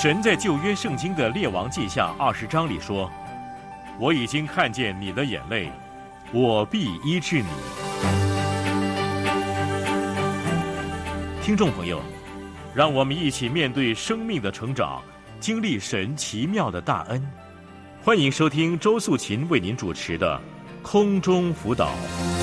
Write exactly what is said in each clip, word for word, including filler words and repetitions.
神在旧约圣经的列王记下二十章里说：“我已经看见你的眼泪，我必医治你。”听众朋友，让我们一起面对生命的成长，经历神奇妙的大恩。欢迎收听周素琴为您主持的空中辅导。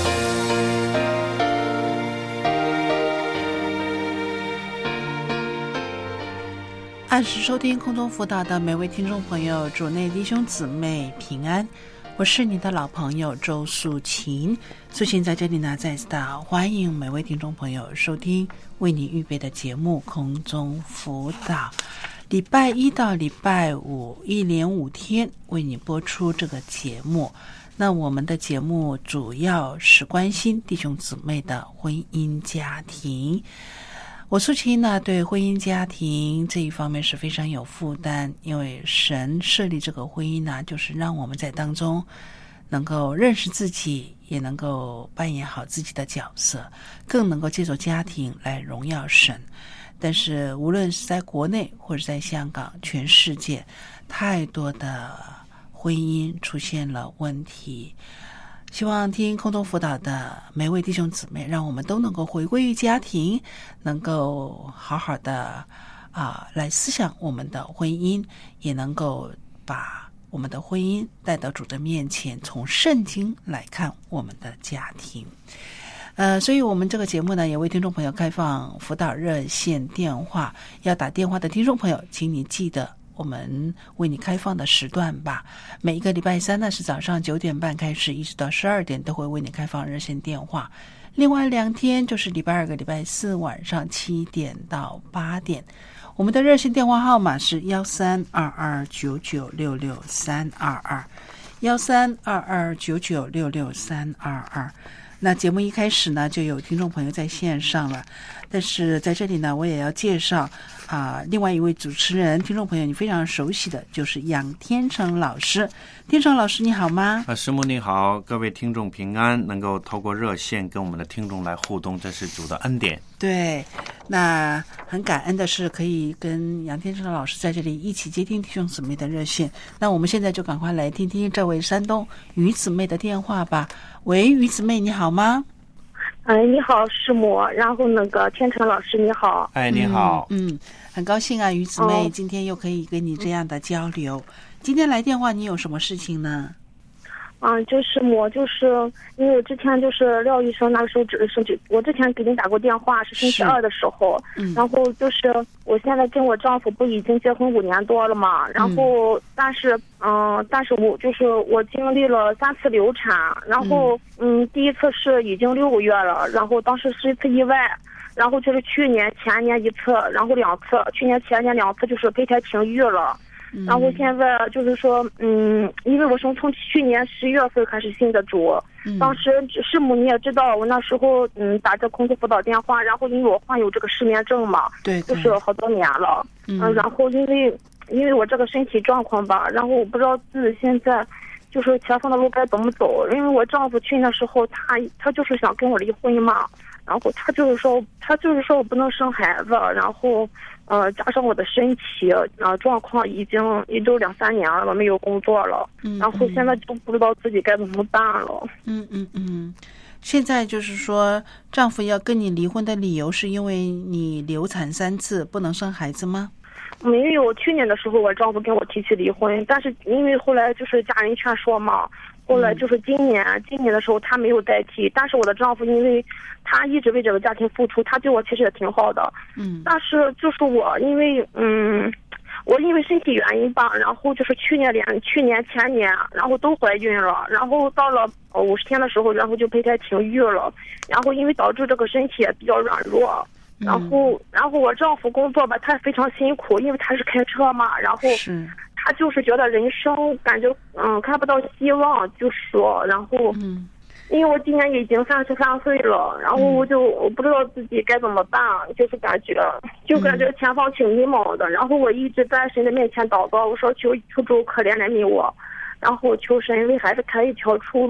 按时收听空中辅导的每位听众朋友，主内弟兄姊妹平安，我是你的老朋友周素琴。素琴在这里呢，再次的欢迎每位听众朋友收听为你预备的节目空中辅导。礼拜一到礼拜五一连五天为你播出这个节目。那我们的节目主要是关心弟兄姊妹的婚姻家庭。我素琴呢，对婚姻家庭这一方面是非常有负担，因为神设立这个婚姻呢，就是让我们在当中能够认识自己，也能够扮演好自己的角色，更能够借助家庭来荣耀神。但是无论是在国内或者在香港，全世界太多的婚姻出现了问题。希望听空中辅导的每位弟兄姊妹，让我们都能够回归于家庭，能够好好的啊来思想我们的婚姻，也能够把我们的婚姻带到主的面前，从圣经来看我们的家庭。呃，所以我们这个节目呢，也为听众朋友开放辅导热线电话，要打电话的听众朋友，请你记得我们为你开放的时段吧。每一个礼拜三呢是早上九点半开始，一直到十二点都会为你开放热线电话。另外两天就是礼拜二跟礼拜四晚上七点到八点。我们的热线电话号码是幺三二二九九六六三二二，幺三二二九九六六三二二。那节目一开始呢，就有听众朋友在线上了，但是在这里呢，我也要介绍啊，另外一位主持人，听众朋友你非常熟悉的就是杨天成老师。天成老师你好吗？ 啊，师母你好，各位听众平安，能够透过热线跟我们的听众来互动，这是主的恩典。 对，那很感恩的是可以跟杨天成老师在这里一起接听弟兄姊妹的热线。那我们现在就赶快来听听这位山东于姊妹的电话吧。喂，于姊妹你好吗？ 哎，你好，师母。然后那个天成老师你好。 哎，你好。 嗯，嗯很高兴啊，于姊妹、哦、今天又可以跟你这样的交流。今天来电话，你有什么事情呢？ 啊，就是我就是因为之前就是廖医生那个时候只是身体，我之前给您打过电话，是星期二的时候，嗯，然后就是我现在跟我丈夫不已经结婚五年多了嘛，然后、嗯、但是嗯、呃，但是我就是我经历了三次流产，然后嗯, 嗯，第一次是已经六个月了，然后当时是一次意外。然后就是去年前年一次，然后两次，去年前年两次就是胚胎停育了。然后现在就是说，嗯，因为我从从去年十一月份开始信的主，嗯、当时师母你也知道，我那时候嗯打这空中辅导电话，然后因为我患有这个失眠症嘛， 对， 就是好多年了，嗯、呃，然后因为因为我这个身体状况吧，然后我不知道自己现在就是前方的路该怎么走，因为我丈夫去那时候他他就是想跟我离婚嘛，然后他就是说他就是说我不能生孩子，然后。呃，加上我的身体呃状况已经也就两三年了，没有工作了，嗯，然后现在就不知道自己该怎么办了。 嗯嗯嗯，现在就是说，丈夫要跟你离婚的理由是因为你流产三次不能生孩子吗？ 没有，去年的时候我丈夫跟我提起离婚，但是因为后来就是家人劝说嘛。后来就是今年，嗯、今年的时候他没有代替，但是我的丈夫因为他一直为这个家庭付出，他对我其实也挺好的。嗯，但是就是我因为嗯，我因为身体原因吧，然后就是去年连去年前年，然后都怀孕了，然后到了五十天的时候，然后就胚胎停育了，然后因为导致这个身体也比较软弱。然后，然后我丈夫工作吧，他非常辛苦，因为他是开车嘛，然后他就是觉得人生感觉嗯看不到希望，就说，然后，嗯，因为我今年已经三十三岁了，然后我就我不知道自己该怎么办，就是感觉就感觉前方挺迷茫的，然后我一直在神的面前祷告，我说求求主可怜怜悯我，然后求神为孩子开一条出路。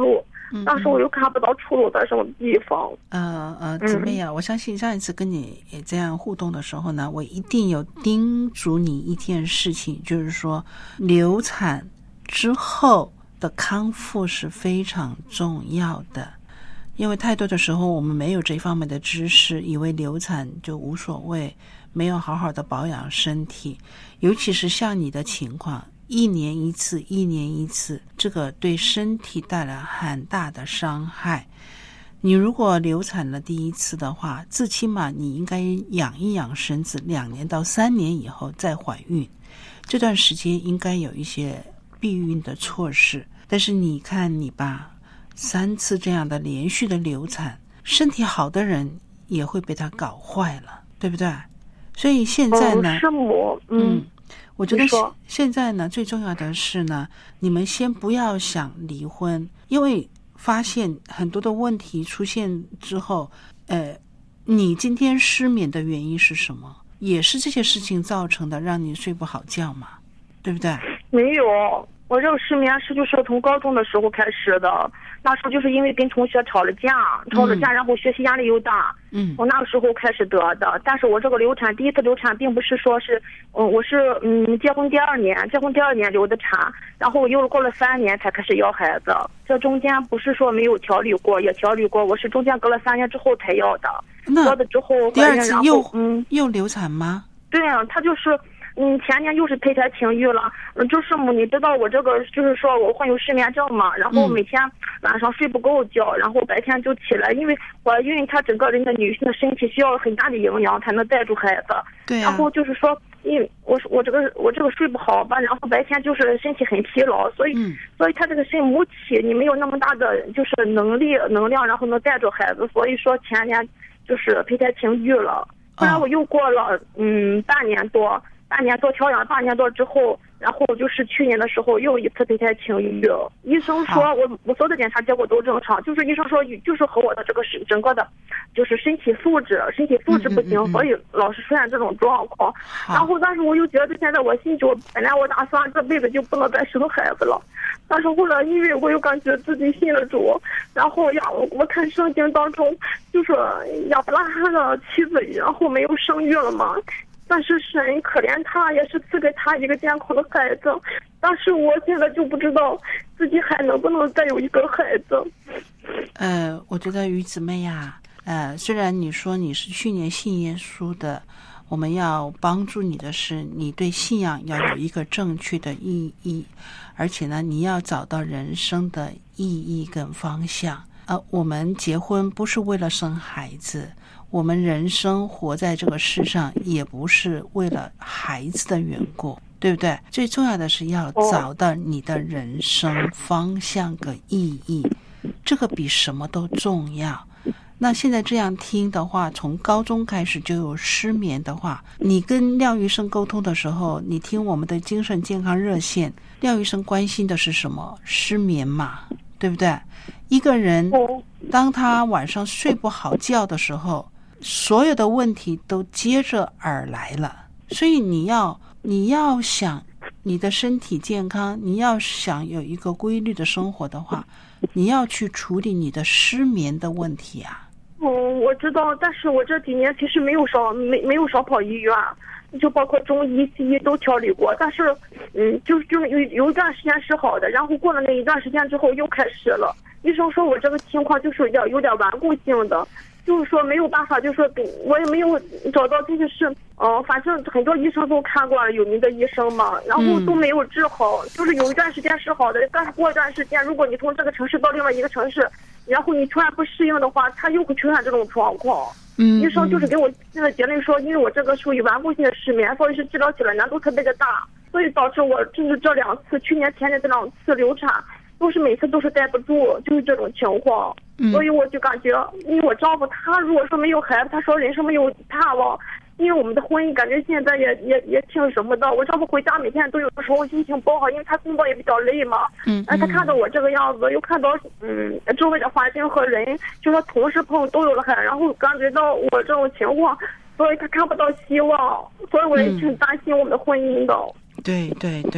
嗯， 但是我又看不到出路在什么地方。 呃呃，姊妹啊，我相信上一次跟你也这样互动的时候呢，我一定有叮嘱你一件事情，就是说流产之后的康复是非常重要的。因为太多的时候我们没有这方面的知识，以为流产就无所谓，没有好好的保养身体，尤其是像你的情况，一年一次一年一次，这个对身体带来很大的伤害。你如果流产了第一次的话，最起码你应该养一养身子，两年到三年以后再怀孕，这段时间应该有一些避孕的措施。但是你看你吧，三次这样的连续的流产，身体好的人也会被它搞坏了，对不对？所以现在呢， 哦、是我，嗯， 嗯，我觉得现在呢，最重要的是呢，你们先不要想离婚，因为发现很多的问题出现之后，呃，你今天失眠的原因是什么？也是这些事情造成的，让你睡不好觉嘛，对不对？ 没有，我这个失眠是就是从高中的时候开始的。那时候就是因为跟同学吵了架，吵了架，然后学习压力又大， 嗯， 我那个时候开始得的。但是我这个流产，第一次流产并不是说是，嗯，我是嗯结婚第二年，结婚第二年流的产，然后又过了三年才开始要孩子。这中间不是说没有调理过，也调理过，我是中间隔了三年之后才要的。要的之后第二次又嗯又流产吗？ 对啊，他就是。嗯，前年又是胚胎停育了，嗯，就是母，你知道我这个就是说我患有失眠症嘛，然后每天晚上睡不够觉，然后白天就起来，因为怀孕，她整个人的女性的身体需要很大的营养才能带住孩子。 对、啊。 然后就是说，因为我我这个我这个睡不好吧，然后白天就是身体很疲劳，所以、嗯、所以她这个身母体你没有那么大的就是能力能量，然后能带住孩子，所以说前年就是胚胎停育了，后来我又过了嗯半年多。半年多调养，半年多之后，然后就是去年的时候又一次胚胎停育。医生说我我所有的检查结果都正常，就是医生说就是和我的这个是整个的，就是身体素质身体素质不行，嗯嗯嗯所以老是出现这种状况。然后但是我又觉得现在我心就本来我打算这辈子就不能再生孩子了，但是后来因为我又感觉自己信了主，然后呀我我看圣经当中就是亚伯拉罕的妻子然后没有生育了嘛。但是神可怜他，也是赐给他一个健康的孩子。但是我现在就不知道自己还能不能再有一个孩子。 呃，我觉得于姊妹呀、啊，呃，虽然你说你是去年信耶稣的，我们要帮助你的是，你对信仰要有一个正确的意义，而且呢，你要找到人生的意义跟方向。呃，我们结婚不是为了生孩子。我们人生活在这个世上也不是为了孩子的缘故，对不对？最重要的是要找到你的人生方向和意义，这个比什么都重要。那现在这样听的话，从高中开始就有失眠的话，你跟廖医生沟通的时候，你听我们的精神健康热线，廖医生关心的是什么？失眠嘛，对不对？一个人当他晚上睡不好觉的时候，所有的问题都接着而来了，所以你要你要想你的身体健康，你要想有一个规律的生活的话，你要去处理你的失眠的问题啊。 嗯，我知道，但是我这几年其实没有少没没有少跑医院，就包括中医西医都调理过，但是嗯，就就有有一段时间是好的，然后过了那一段时间之后又开始了。医生说我这个情况就是要有点顽固性的。就是说没有办法，就是说我也没有找到，就是嗯、呃，反正很多医生都看过了，有名的医生嘛，然后都没有治好。嗯、就是有一段时间是好的，但是过一段时间，如果你从这个城市到另外一个城市，然后你突然不适应的话，他又会出现这种状况。嗯，医生就是给我现在结论说，因为我这个属于顽固性的失眠，所以是治疗起来难度特别的大，所以导致我就是这两次，去年前年这两次流产。都是每次都是待不住，就是这种情况，嗯、所以我就感觉，因为我丈夫他如果说没有孩子，他说人生没有盼望，因为我们的婚姻感觉现在也也也挺什么的。我丈夫回家每天都有的时候心情不好，因为他工作也比较累嘛。嗯，哎，他看到我这个样子，又看到嗯周围的环境和人，就说同事朋友都有了孩子，然后感觉到我这种情况，所以他看不到希望，所以我也挺担心我们的婚姻的。 对对对，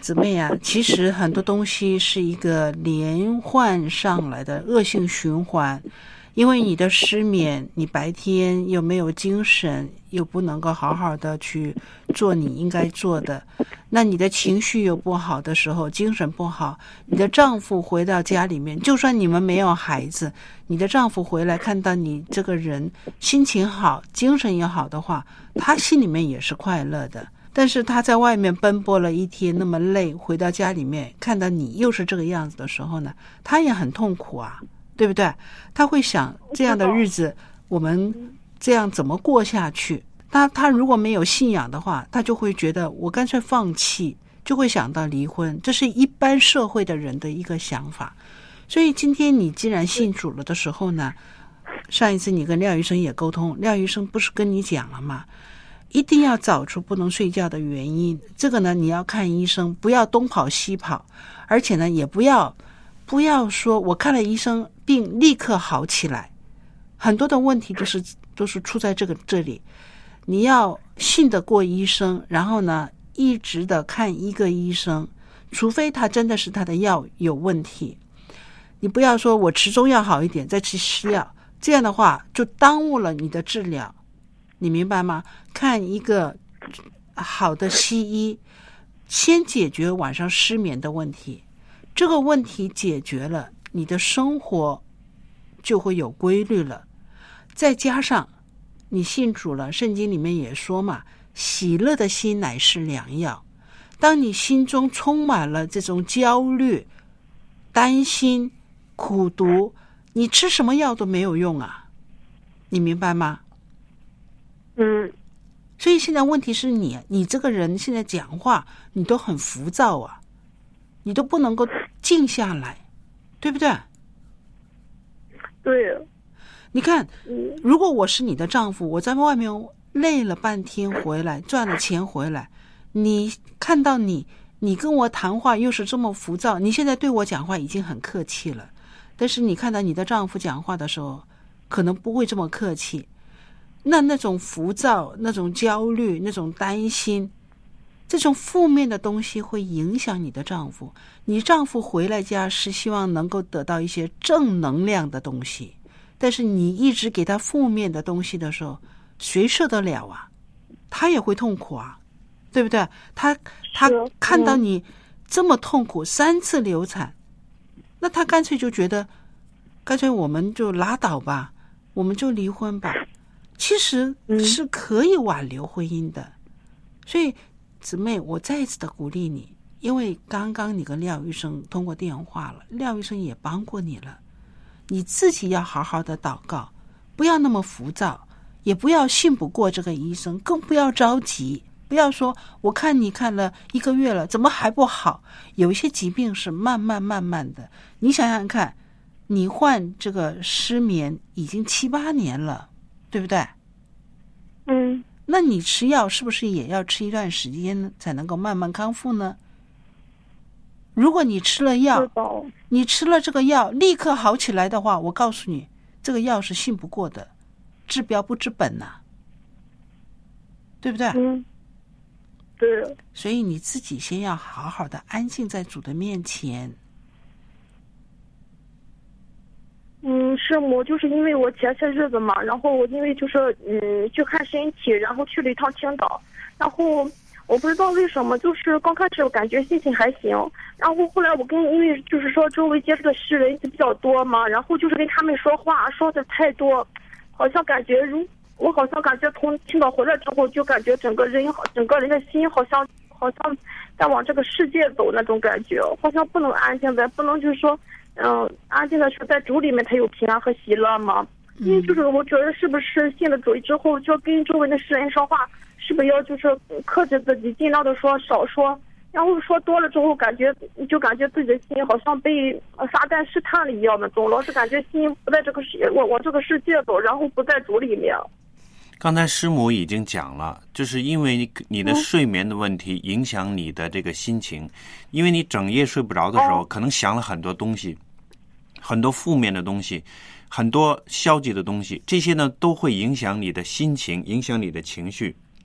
姊妹啊，其实很多东西是一个连贯上来的恶性循环，因为你的失眠，你白天又没有精神，又不能够好好的去做你应该做的，那你的情绪又不好的时候，精神不好，你的丈夫回到家里面，就算你们没有孩子，你的丈夫回来看到你这个人心情好，精神也好的话，他心里面也是快乐的。但是他在外面奔波了一天那么累，回到家里面看到你又是这个样子的时候呢，他也很痛苦啊，对不对？他会想这样的日子我们这样怎么过下去。他他如果没有信仰的话，他就会觉得我干脆放弃，就会想到离婚，这是一般社会的人的一个想法。所以今天你既然信主了的时候呢，上一次你跟廖医生也沟通，廖医生不是跟你讲了吗？一定要找出不能睡觉的原因，这个呢你要看医生，不要东跑西跑，而且呢也不要不要说我看了医生病立刻好起来，很多的问题都是都是出在这个这里。你要信得过医生，然后呢一直的看一个医生，除非他真的是他的药有问题。你不要说我吃中药好一点再吃西药，这样的话就耽误了你的治疗，你明白吗？看一个好的西医，先解决晚上失眠的问题，这个问题解决了，你的生活就会有规律了。再加上你信主了，圣经里面也说嘛，喜乐的心乃是良药。当你心中充满了这种焦虑、担心、苦毒，你吃什么药都没有用啊，你明白吗？ 嗯， 所以现在问题是你，你这个人现在讲话你都很浮躁啊，你都不能够静下来，对不对？ 对。 你看，如果我是你的丈夫，我在外面累了半天回来，赚了钱回来，你看到你，你跟我谈话又是这么浮躁，你现在对我讲话已经很客气了，但是你看到你的丈夫讲话的时候，可能不会这么客气。那那种浮躁，那种焦虑，那种担心，这种负面的东西会影响你的丈夫。你丈夫回来家是希望能够得到一些正能量的东西，但是你一直给他负面的东西的时候，谁受得了啊？他也会痛苦啊，对不对？他他看到你这么痛苦，三次流产，那他干脆就觉得，干脆我们就拉倒吧，我们就离婚吧。其实是可以挽留婚姻的。所以姊妹，我再一次的鼓励你，因为刚刚你跟廖医生通过电话了，廖医生也帮过你了，你自己要好好的祷告，不要那么浮躁，也不要信不过这个医生，更不要着急，不要说我看你看了一个月了怎么还不好。有一些疾病是慢慢慢慢的，你想想看，你患这个失眠已经七八年了，对不对？ 嗯， 那你吃药是不是也要吃一段时间才能够慢慢康复呢？如果你吃了药，你吃了这个药立刻好起来的话，我告诉你，这个药是信不过的，治标不治本呐、啊，对不对？ 嗯，对。 所以你自己先要好好的安静在主的面前。 嗯，师母，就是因为我前些日子嘛，然后我因为就是嗯去看身体，然后去了一趟青岛，然后我不知道为什么，就是刚开始我感觉心情还行，然后后来我跟因为就是说周围接触的诗人比较多嘛，然后就是跟他们说话说的太多，好像感觉如我好像感觉从青岛回来之后，就感觉整个人好，整个人的心好像好像在往这个世界走那种感觉，好像不能安静在，不能就是说。嗯，安静的是在主里面才有平安和喜乐嘛。因为就是我觉得是不是信了主之后，就跟周围的世人说话，是不是要就是克制自己，尽量的说少说，然后说多了之后，感觉就感觉自己的心好像被撒旦试探了一样的，总老是感觉心不在这个世我往这个世界走，然后不在主里面。 刚才师母已经讲了，就是因为你的睡眠的问题影响你的这个心情，因为你整夜睡不着的时候，可能想了很多东西，很多负面的东西，很多消极的东西，这些呢都会影响你的心情，影响你的情绪。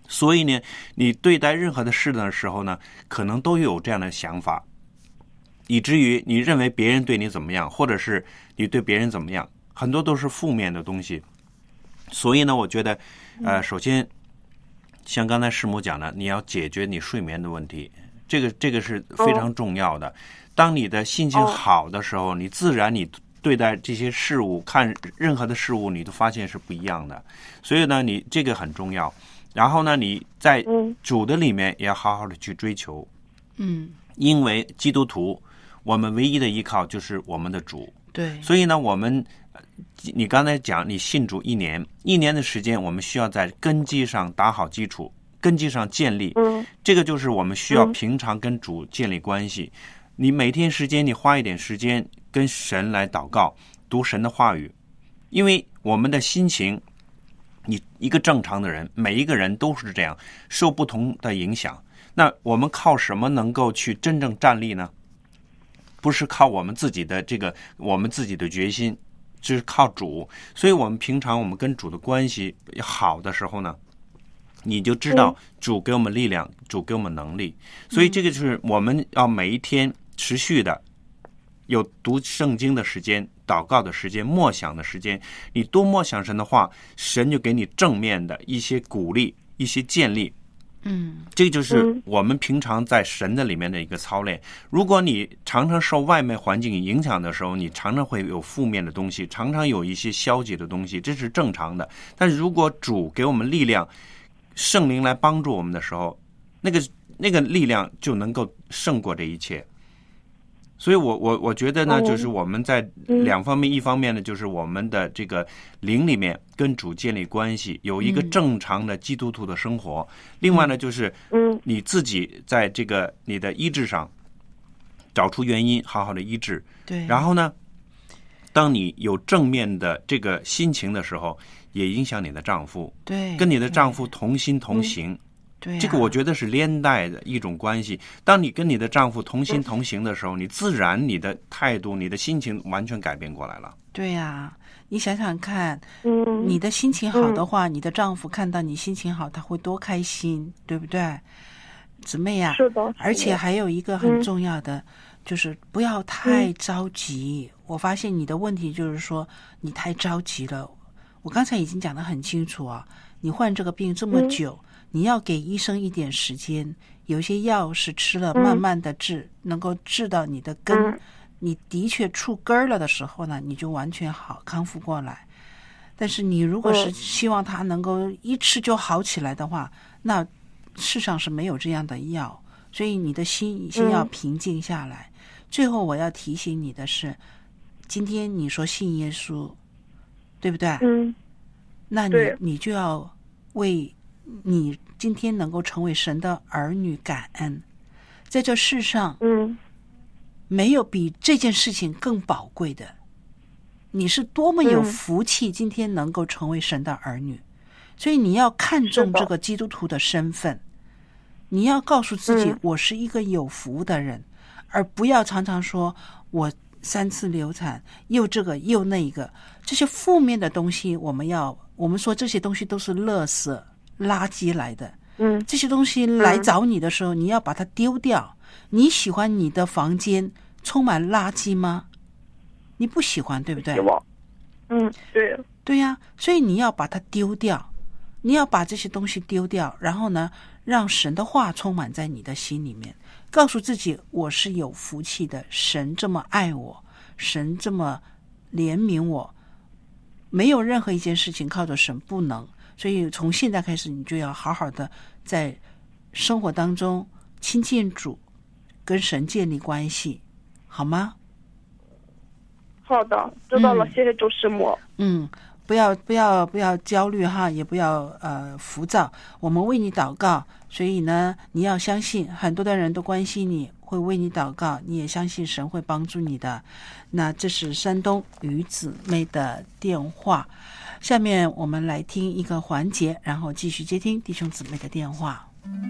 所以呢，你对待任何的事的时候呢，可能都有这样的想法，以至于你认为别人对你怎么样，或者是你对别人怎么样，很多都是负面的东西。所以呢，我觉得，呃，首先像刚才师母讲的，你要解决你睡眠的问题，这个这个是非常重要的。当你的心情好的时候，你自然你对待这些事物，看任何的事物，你都发现是不一样的。所以呢，你这个很重要。然后呢，你在主的里面也要好好的去追求。 嗯， 因为基督徒，我们唯一的依靠就是我们的主。 对。 所以呢，我们你刚才讲，你信主一年，一年的时间，我们需要在根基上打好基础，根基上建立。 嗯， 这个就是我们需要平常跟主建立关系。你每天时间，你花一点时间跟神来祷告，读神的话语，因为我们的心情。你一个正常的人，每一个人都是这样，受不同的影响。那我们靠什么能够去真正站立呢？不是靠我们自己的这个，我们自己的决心，这是靠主。所以我们平常我们跟主的关系好的时候呢，你就知道主给我们力量，主给我们能力。所以这个就是我们要每一天持续的有读圣经的时间，祷告的时间，默想的时间。你多默想神的话，神就给你正面的一些鼓励，一些建立。 嗯， 这就是我们平常在神的里面的一个操练。如果你常常受外面环境影响的时候，你常常会有负面的东西，常常有一些消极的东西，这是正常的。但是如果主给我们力量，圣灵来帮助我们的时候，那个那个力量就能够胜过这一切。所以我我我觉得呢，就是我们在两方面，一方面呢，就是我们的这个灵里面跟主建立关系，有一个正常的基督徒的生活。另外呢，就是你自己在这个你的医治上找出原因，好好的医治。 对。 然后呢，当你有正面的这个心情的时候，也影响你的丈夫。 对。 跟你的丈夫同心同行。 对、啊， 这个我觉得是连带的一种关系。当你跟你的丈夫同心同行的时候，你自然你的态度、你的心情完全改变过来了。 对呀、啊，你想想看， 嗯， 你的心情好的话，嗯、你的丈夫看到你心情好，他会多开心，对不对？姊妹呀、啊， 是的。 而且还有一个很重要的，嗯、就是不要太着急。嗯、我发现你的问题就是说你太着急了。我刚才已经讲得很清楚啊，你患这个病这么久。嗯，你要给医生一点时间，有些药是吃了慢慢的治，嗯、能够治到你的根，嗯、你的确触根了的时候呢，你就完全好康复过来。但是你如果是希望它能够一吃就好起来的话，嗯、那世上是没有这样的药，所以你的心先要平静下来。嗯、最后我要提醒你的是，今天你说信耶稣，对不对？ 嗯， 那你你就要为你今天能够成为神的儿女感恩。在这世上， 嗯， 没有比这件事情更宝贵的。你是多么有福气，今天能够成为神的儿女，嗯、所以你要看重这个基督徒的身份，你要告诉自己，我是一个有福的人，嗯、而不要常常说我三次流产，又这个又那一个，这些负面的东西，我们要我们说这些东西都是垃圾。垃圾来的， 嗯， 这些东西来找你的时候，嗯、你要把它丢掉。你喜欢你的房间充满垃圾吗？你不喜欢，对不对？ 嗯，对， 对呀、啊，所以你要把它丢掉，你要把这些东西丢掉，然后呢，让神的话充满在你的心里面，告诉自己我是有福气的，神这么爱我，神这么怜悯我，没有任何一件事情靠着神不能。所以从现在开始，你就要好好的在生活当中亲近主，跟神建立关系，好吗？ 好的，知道了，嗯、谢谢周师母。 嗯，不要不要不要焦虑哈，也不要呃浮躁。我们为你祷告，所以呢，你要相信，很多的人都关心你，会为你祷告，你也相信神会帮助你的。那这是山东于姊妹的电话。下面我们来听一个环节，然后继续接听弟兄姊妹的电话。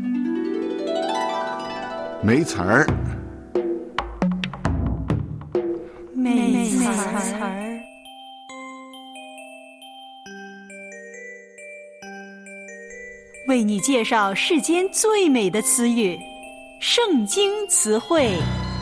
没词儿， 没词儿， 为你介绍世间最美的词语——圣经词汇。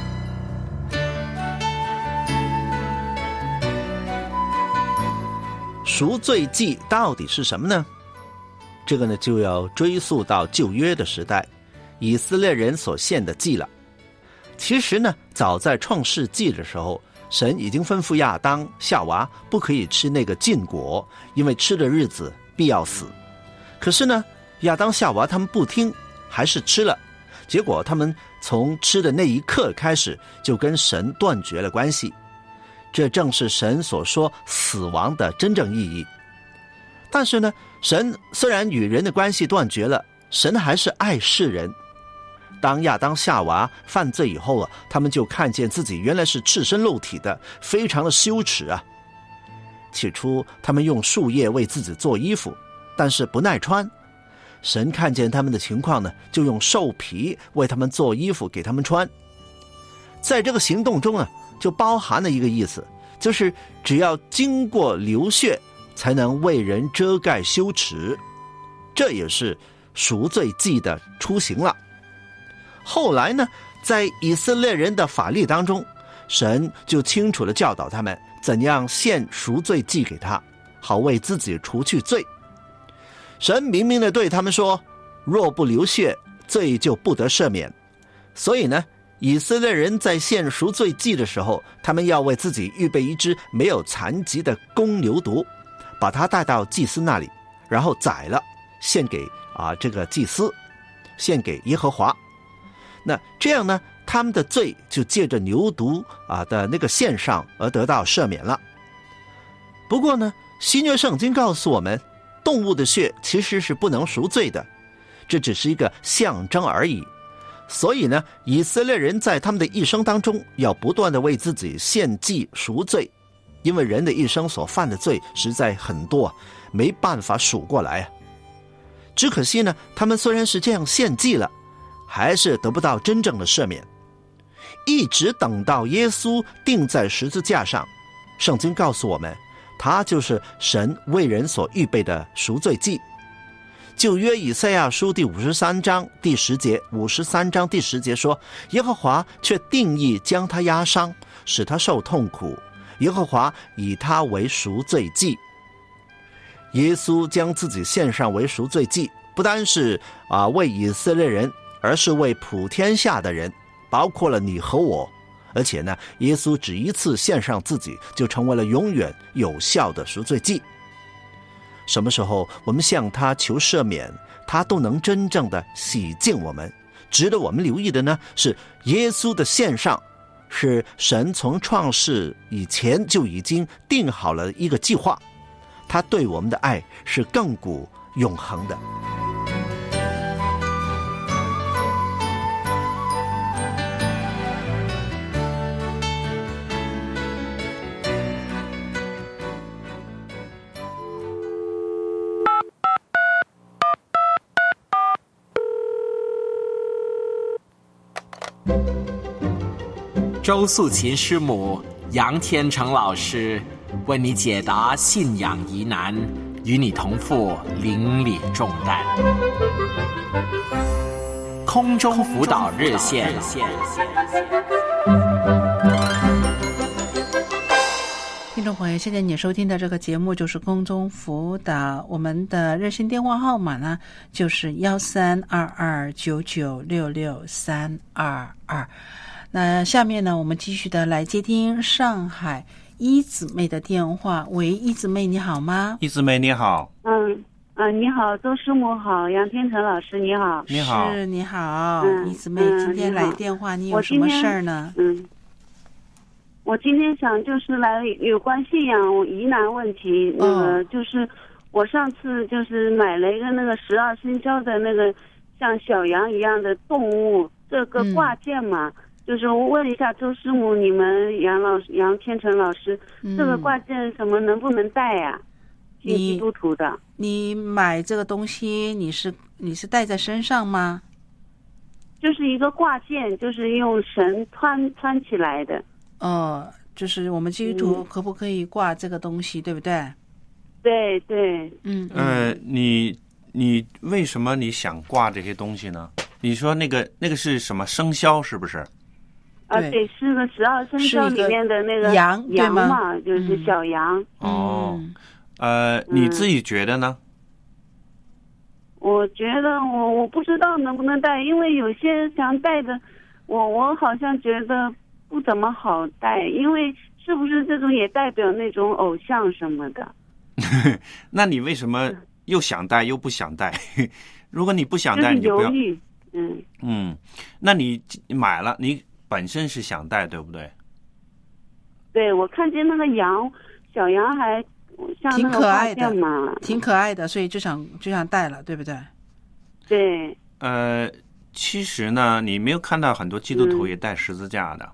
赎罪祭到底是什么呢？这个呢，就要追溯到旧约的时代，以色列人所献的祭了。其实呢，早在创世纪的时候，神已经吩咐亚当、夏娃不可以吃那个禁果，因为吃的日子必要死。可是呢，亚当、夏娃他们不听，还是吃了。结果他们从吃的那一刻开始，就跟神断绝了关系。这正是神所说死亡的真正意义。但是呢，神虽然与人的关系断绝了，神还是爱世人。当亚当夏娃犯罪以后啊，他们就看见自己原来是赤身露体的，非常的羞耻啊。起初他们用树叶为自己做衣服，但是不耐穿。神看见他们的情况呢，就用兽皮为他们做衣服给他们穿。在这个行动中啊，就包含了一个意思，就是只要经过流血，才能为人遮盖羞耻。这也是赎罪祭的雏形了。后来呢，在以色列人的法律当中，神就清楚地教导他们怎样献赎罪祭给他，好为自己除去罪。神明明地对他们说，若不流血，罪就不得赦免。所以呢，以色列人在献赎罪祭的时候，他们要为自己预备一只没有残疾的公牛犊，把它带到祭司那里，然后宰了，献给啊这个祭司，献给耶和华。那这样呢，他们的罪就借着牛犊啊的那个献上而得到赦免了。不过呢，新约圣经告诉我们，动物的血其实是不能赎罪的，这只是一个象征而已。所以呢，以色列人在他们的一生当中要不断的为自己献祭赎罪，因为人的一生所犯的罪实在很多，没办法数过来啊。只可惜呢，他们虽然是这样献祭了，还是得不到真正的赦免。一直等到耶稣钉在十字架上，圣经告诉我们，他就是神为人所预备的赎罪祭。旧约以赛亚书第五十三章第十节，五十三章第十节说，耶和华却定义将他压伤，使他受痛苦，耶和华以他为赎罪祭。耶稣将自己献上为赎罪祭，不单是啊为以色列人，而是为普天下的人，包括了你和我。而且呢，耶稣只一次献上自己，就成为了永远有效的赎罪祭。什么时候我们向他求赦免，他都能真正的洗净我们。值得我们留意的呢，是耶稣的献上是神从创世以前就已经定好了一个计划，他对我们的爱是亘古永恒的。 周素琴师母、杨天成老师为你解答信仰疑难，与你同负邻里重担。空中辅导热线， 听众朋友，现在你收听的这个节目就是空中辅导，我们的热线电话号码呢就是幺三二二九九六六三二二。那下面呢，我们继续的来接听上海一姊妹的电话。喂，一姊妹你好吗？ 一姊妹你好。 嗯啊、呃，你好，周师母好，杨天成老师你好。 你好。 是你好， 嗯、 一姊妹今天来电话， 嗯、 你有什么事儿呢？ 嗯，我今天想就是来有关信仰疑难问题，那个、哦、就是我上次就是买了一个那个十二生肖的那个像小羊一样的动物，这个挂件嘛。嗯，就是我问一下周师母，你们杨老师、杨天成老师，嗯、这个挂件什么能不能戴呀、啊？信基督徒的。 你买这个东西，你是你是戴在身上吗？ 就是一个挂件，就是用绳穿穿起来的。 哦，就是我们基督徒可不可以挂这个东西，嗯、对不对？ 对对。 嗯呃，你你为什么你想挂这些东西呢？你说那个那个是什么生肖是不是？ 啊，对，是个十二生肖里面的那个羊羊嘛，就是小羊。 哦，呃，你自己觉得呢？ 我觉得我我不知道能不能戴，因为有些想戴的，我我好像觉得不怎么好戴，因为是不是这种也代表那种偶像什么的？ 那你为什么又想戴又不想戴？如果你不想戴，你就不要。 嗯嗯，那你买了，你本身是想戴，对不对？ 对，我看见那个羊，小羊还像挺可爱的嘛， 挺可爱的，所以就想就想戴了，对不对？ 对。 呃，其实呢，你没有看到很多基督徒也戴十字架的。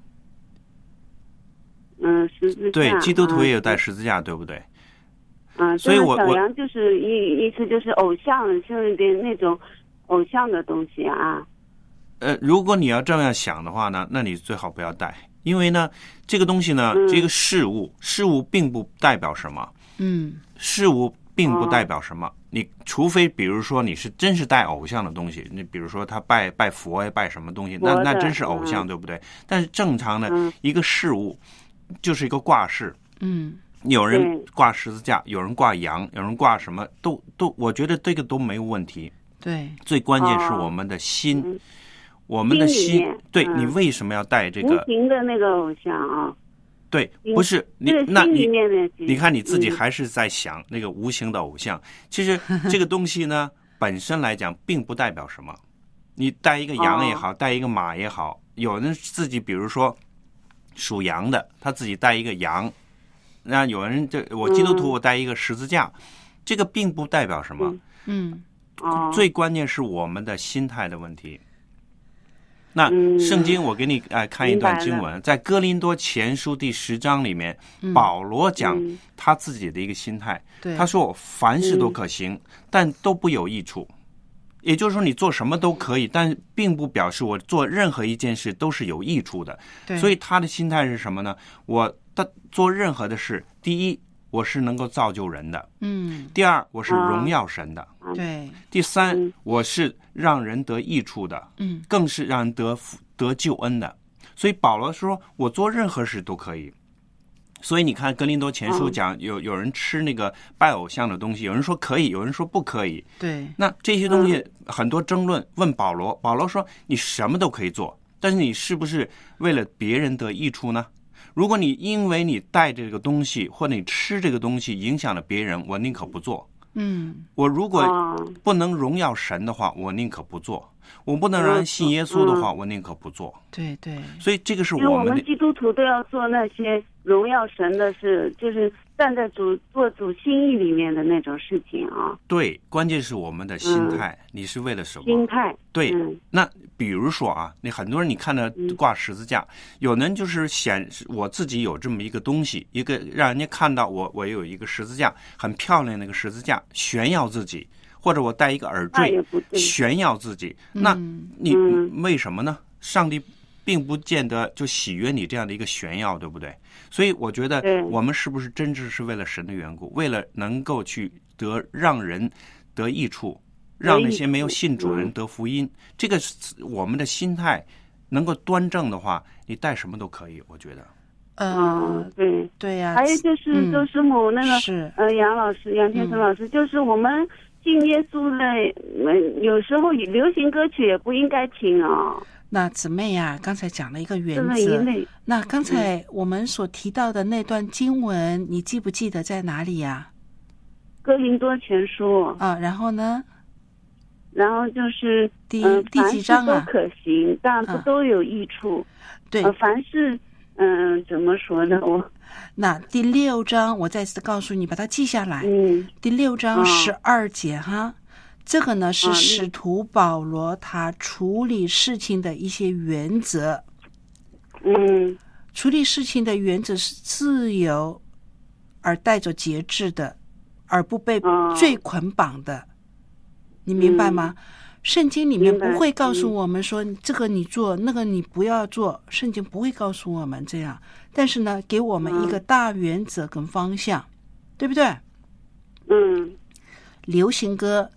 嗯，十字架。 对，基督徒也有戴十字架，对不对？ 嗯， 所以我小羊就是意意思就是偶像，是点那种偶像的东西啊。 呃，如果你要这样想的话呢，那你最好不要戴，因为呢，这个东西呢， 嗯、 这个事物，事物并不代表什么。 嗯， 事物并不代表什么。哦、你除非比如说你是真是带偶像的东西，你比如说他拜拜佛呀，拜什么东西，那那真是偶像，嗯、对不对？但是正常的、嗯、一个事物就是一个挂饰。 嗯。 有人挂十字架，有人挂羊，有人挂什么，都都，我觉得这个都没有问题。 对， 最关键是我们的心， 哦、 我们的心， 心对、 嗯、 你为什么要带这个？ 无形的那个偶像啊。 对，不是你，那你你看你自己嗯、 还是在想那个无形的偶像。其实这个东西呢，本身来讲并不代表什么。你带一个羊也好， 哦、 带一个马也好，有人自己比如说属羊的，他自己带一个羊。那有人这我基督徒我带一个十字架，嗯、这个并不代表什么。 嗯， 哦， 最关键是我们的心态的问题。那圣经我给你哎、呃、看一段经文，在哥林多前书第十章里面， 嗯、 保罗讲他自己的一个心态。 对、嗯， 他说我凡事都可行，嗯、但都不有益处。也就是说，你做什么都可以，但并不表示我做任何一件事都是有益处的。 对， 所以他的心态是什么呢？我的做任何的事，第一，我是能够造就人的， 嗯； 第二，我是荣耀神的， 对； 第三，我是让人得益处的， 嗯， 更是让人得得救恩的。所以保罗说，我做任何事都可以。所以你看，哥林多前书讲，有有人吃那个拜偶像的东西，有人说可以，有人说不可以。 对， 那这些东西很多争论。问保罗，保罗说你什么都可以做，但是你是不是为了别人得益处呢？如果你因为你带这个东西或者你吃这个东西影响了别人，我宁可不做。 嗯， 我如果不能荣耀神的话，我宁可不做。我不能让人信耶稣的话，我宁可不做。 对对， 所以这个是我们的。因为我们基督徒都要做那些荣耀神的事，就是站在主做主心意里面的那种事情啊。 对，关键是我们的心态，嗯、你是为了什么？ 心态。 对， 嗯、 那比如说啊，你很多人你看到挂十字架，嗯、有人就是显我自己有这么一个东西，一个让人家看到我我有一个十字架，很漂亮那个十字架，炫耀自己。或者我戴一个耳坠炫耀自己，那你为什么呢？上帝并不见得就喜悦你这样的一个炫耀，对不对？所以我觉得我们是不是真正是为了神的缘故，为了能够去得让人得益处，让那些没有信主的人得福音，这个我们的心态能够端正的话，你戴什么都可以，我觉得。 嗯，对对呀。 还有就是周师母那个是呃杨老师杨天成老师，就是我们。信耶稣的，有时候流行歌曲也不应该听啊。 那姊妹呀、啊，刚才讲了一个原则。那刚才我们所提到的那段经文，嗯、你记不记得在哪里呀、啊？ 哥林多前书啊，然后呢？ 然后就是第、 呃、 第几章啊？ 凡事都可行，但不都有益处。 啊、对、 呃，凡事嗯、呃，怎么说呢？我。 那第六章，我再次告诉你，把它记下来。 嗯， 第六章十二节、哦、哈，这个呢是使徒保罗他处理事情的一些原则。 嗯， 处理事情的原则是自由而带着节制的，而不被罪捆绑的。哦、你明白吗？嗯，圣经里面不会告诉我们说、嗯、这个你做，那个你不要做，圣经不会告诉我们这样。但是呢，给我们一个大原则跟方向，嗯、对不对？ 嗯。 流行歌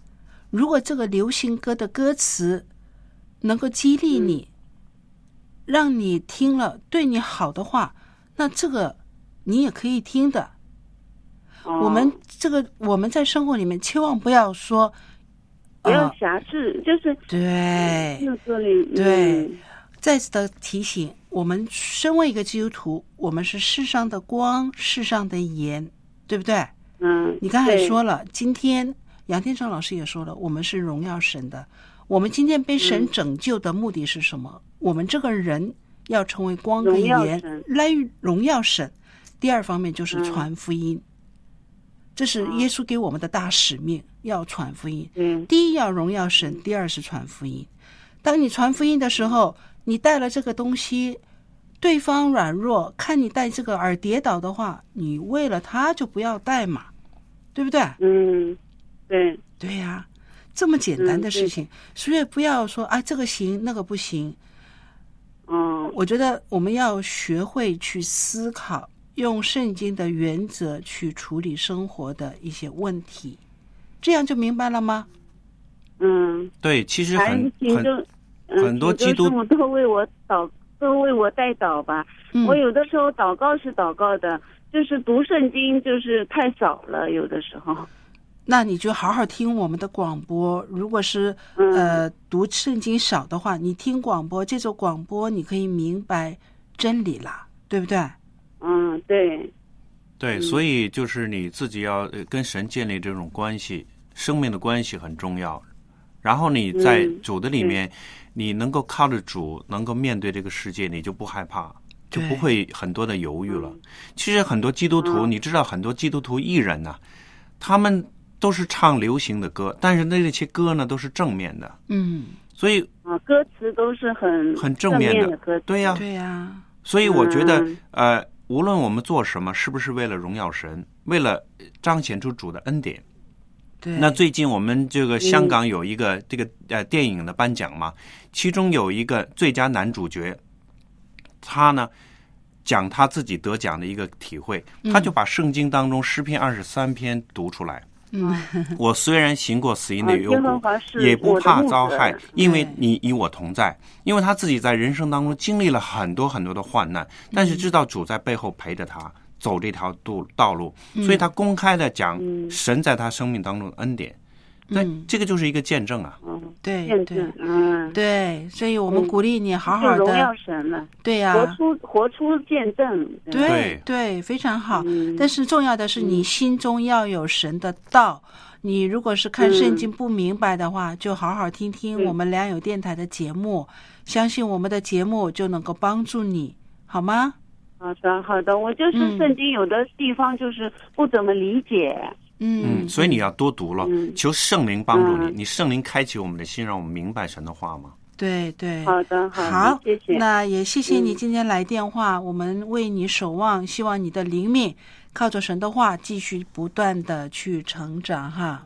如果这个流行歌的歌词能够激励你，让你听了对你好的话，那这个你也可以听的。 哦、 我们这个我们在生活里面千万不要说不要辖制，呃、就是对这里对、 嗯。 再次的提醒，我们身为一个基督徒，我们是世上的光，世上的盐，对不对？ 嗯。 你刚才说了，今天杨天成老师也说了，我们是荣耀神的。我们今天被神拯救的目的是什么？嗯、我们这个人要成为光跟盐，来荣耀神。第二方面就是传福音。嗯，这是耶稣给我们的大使命，要传福音。 嗯， 第一要荣耀神，第二是传福音。当你传福音的时候，你带了这个东西，对方软弱，看你带这个而跌倒的话，你为了他就不要带嘛，对不对？ 嗯，对， 对呀、啊，这么简单的事情，嗯、所以不要说啊这个行那个不行。 嗯， 我觉得我们要学会去思考。用圣经的原则去处理生活的一些问题，这样就明白了吗？ 嗯， 对，其实很很、嗯、很多基督徒都为我祷，都为我代祷吧、嗯。我有的时候祷告是祷告的，就是读圣经就是太少了，有的时候。 那你就好好听我们的广播。如果是、嗯、呃读圣经少的话，你听广播，这种广播你可以明白真理啦，对不对？ 嗯，对， 对，所以就是你自己要跟神建立这种关系，生命的关系很重要。然后你在主的里面，嗯、你能够靠着主，能够面对这个世界，你就不害怕，就不会很多的犹豫了。其实很多基督徒，你知道，很多基督徒艺人呢、啊，他们都是唱流行的歌，但是那些歌呢都是正面的， 嗯， 所以啊，歌词都是很很正面的， 的歌词， 对呀、啊， 对呀、啊。 所以我觉得，嗯、呃。无论我们做什么，是不是为了荣耀神，为了彰显出主的恩典？ 对。 那最近我们这个香港有一个、嗯、这个呃电影的颁奖嘛，其中有一个最佳男主角，他呢讲他自己得奖的一个体会，他就把圣经当中诗篇二十三篇读出来。 嗯， 我虽然行过死荫的幽谷，也不怕遭害，因为你与我同在。因为他自己在人生当中经历了很多很多的患难，但是知道主在背后陪着他走这条道路，所以他公开的讲神在他生命当中的恩典。那、嗯、这个就是一个见证啊， 嗯， 对对，嗯， 对，所以我们鼓励你好好的荣耀神了， 对呀、 啊，活出活出见证， 对 对, 对，非常好、嗯。但是重要的是你心中要有神的道。嗯、你如果是看圣经不明白的话，嗯、就好好听听我们良友电台的节目，嗯、相信我们的节目就能够帮助你，好吗？ 好的，好的，我就是圣经有的地方就是不怎么理解。 嗯, 嗯，所以你要多读了， 嗯、 求圣灵帮助你， 嗯、 你圣灵开启我们的心，让我们明白神的话吗？ 对对， 好的，好， 好， 谢谢。 那也谢谢你今天来电话，嗯、我们为你守望，希望你的灵命靠着神的话继续不断的去成长哈。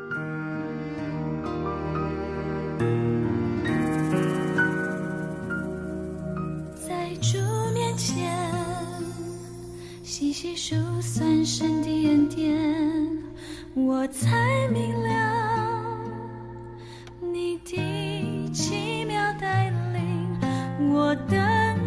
在主面前细细数算神的恩典，我才明了你的奇妙带领，我等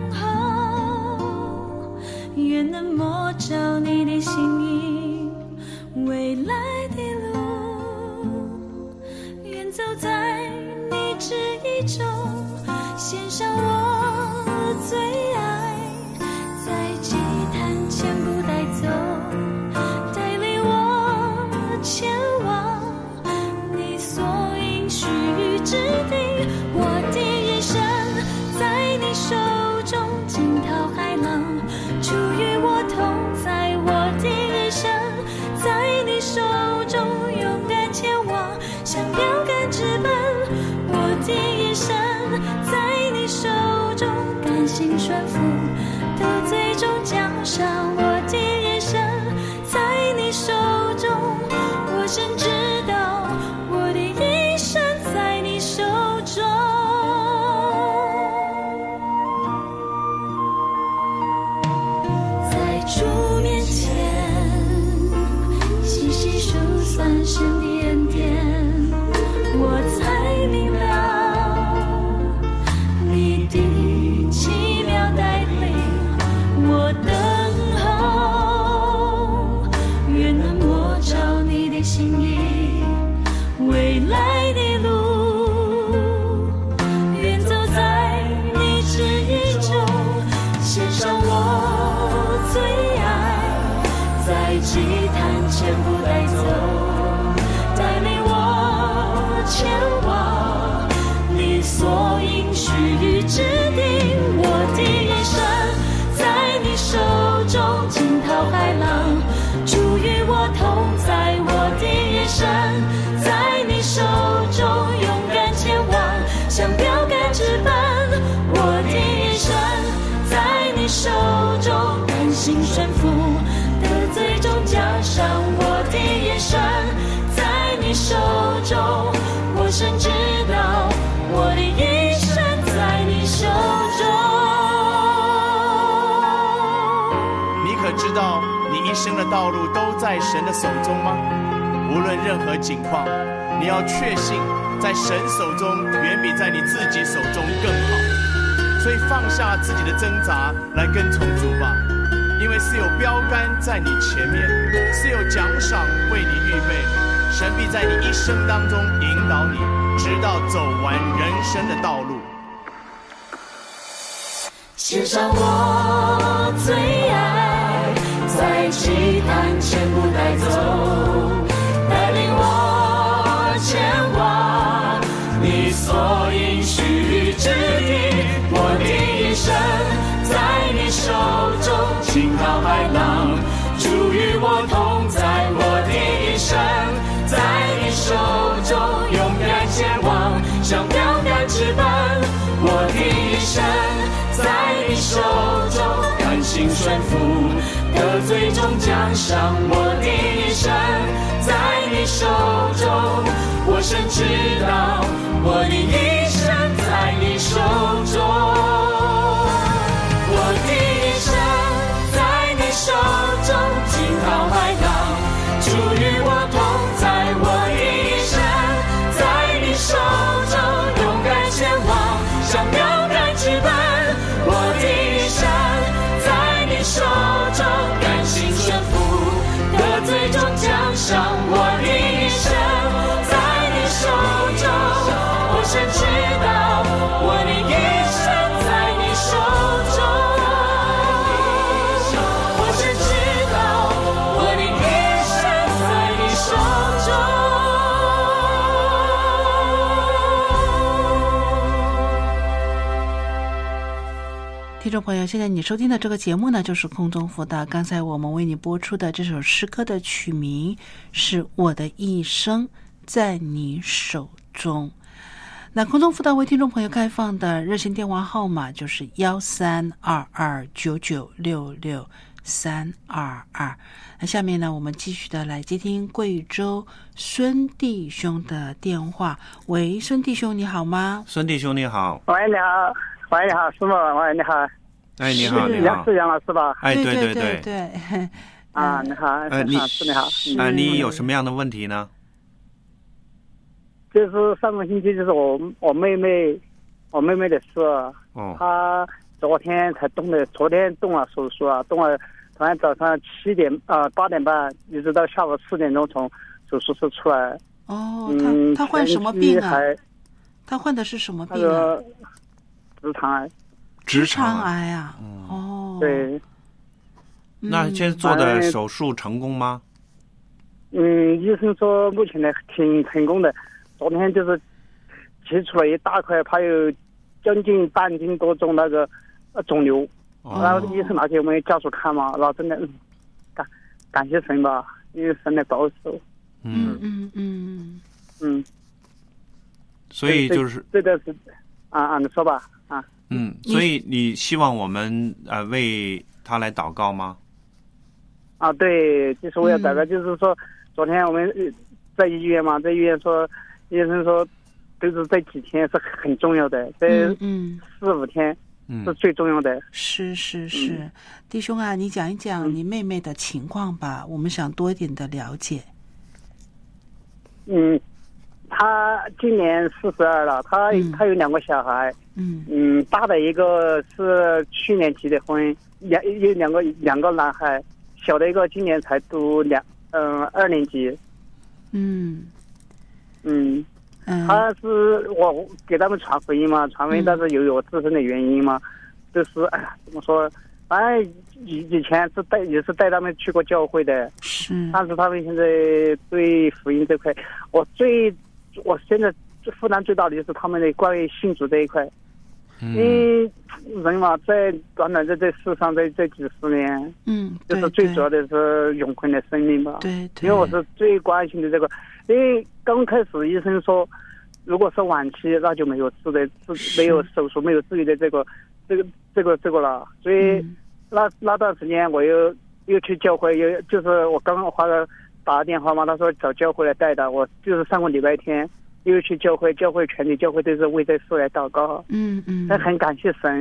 候愿能摸着你的心意，未来的路愿走在你旨意中，献上我最爱，在祭坛前不带走，带领我前往你所应许之地。我的一生在你手中，惊涛骇浪主与我同在。我的一生在你手中，勇敢前往，像标杆直奔。我的一生在你手中，甘心顺服，到最终奖赏。我的一生在你手中，我深知道我的一生在你手中。在主面前细细数算神的恩典， 道路都在神的手中吗？无论任何境况，你要确信在神手中远比在你自己手中更好。所以放下自己的挣扎来跟从主吧，因为是有标杆在你前面，是有奖赏为你预备。神必在你一生当中引导你，直到走完人生的道路。 献上我最爱，在祭坛全部带走，带领我前往你所应许之地。我的一生在你手中，惊涛骇浪，主与我同在。我的一生在你手中，勇敢前往，像标杆直奔。我的一生在你手中，甘心顺服，得最终奖赏。我的一生在你手中，我深知道我的一生在你手中。我的一生在你手中，惊涛骇浪，主与我同在。我的一生在你手中，勇敢前往，像标杆直奔。我的一生在你手中，甘心顺服，得最终奖赏。我的一生在你手中，我深知道我的一生在你手中，我深知道我的一生在你手中。 听众朋友，现在你收听的这个节目呢，就是空中辅导。刚才我们为你播出的这首诗歌的曲名是《我的一生在你手中》。那空中辅导为听众朋友开放的热线电话号码就是幺三二二九九六六三二二。那下面呢，我们继续的来接听贵州孙弟兄的电话。喂，孙弟兄，你好吗？ 孙弟兄你好。 喂，你好。喂，你好，师母。喂，你好。 哎，你好，你好， 是杨老师吧？ 哎，对对对对。 啊，你好， 呃，你是你好。 啊，你有什么样的问题呢？ 就是上个星期，就是我我妹妹，我妹妹的事。 哦。 她昨天才动的，昨天动了手术啊，动了，昨天早上七点啊八点半，一直到下午四点钟从手术室出来。 哦， 嗯， 她她患什么病啊？ 还她患的是什么病啊？ 那个直肠癌。 直肠癌啊？ 嗯、 哦。 对。 那现在做的手术成功吗？ 嗯，医生说目前呢挺成功的。昨天就是切除了一大块，它有将近半斤多重那个呃肿瘤， 哦、 然后医生拿给我们家属看嘛，然后真的嗯感感谢神吧，因为神的保守。 嗯嗯嗯嗯。 所以就是这个是啊啊，你说吧啊。 嗯，所以你希望我们呃为他来祷告吗？ 啊，对，就是我要祷告， 嗯、 就是说昨天我们在医院嘛，在医院说。医生说，就是这几天是很重要的，这嗯四五天是最重要的。 嗯、是是是、嗯，弟兄啊，你讲一讲你妹妹的情况吧，嗯、我们想多一点的了解。 嗯，她今年四十二了，她、嗯、她有两个小孩， 嗯嗯，大的一个是去年结的婚，两有两个两个男孩，小的一个今年才读两嗯二年级， 嗯。 嗯，他是我给他们传福音嘛，传福音，但是由于我自身的原因嘛，就是哎呀，怎么说？反正以以前是带也是带他们去过教会的， 是， 但是他们现在对福音这块，我最我现在负担最大的就是他们的关于信主这一块， 嗯、 因为人嘛，在短短在这世上这这几十年， 嗯， 就是最主要的是永恒的生命吧， 对对， 因为我是最关心的这个。因为刚开始医生说，如果是晚期，那就没有治的治，没有手术，没有治愈的这个，这个，这个，这个了。所以、嗯、那那段时间我又又去教会，又就是我刚刚花了打了电话嘛，他说找教会来带的，我就是上个礼拜天又去教会，教会全体教会都是为这事来祷告。 嗯嗯， 那很感谢神，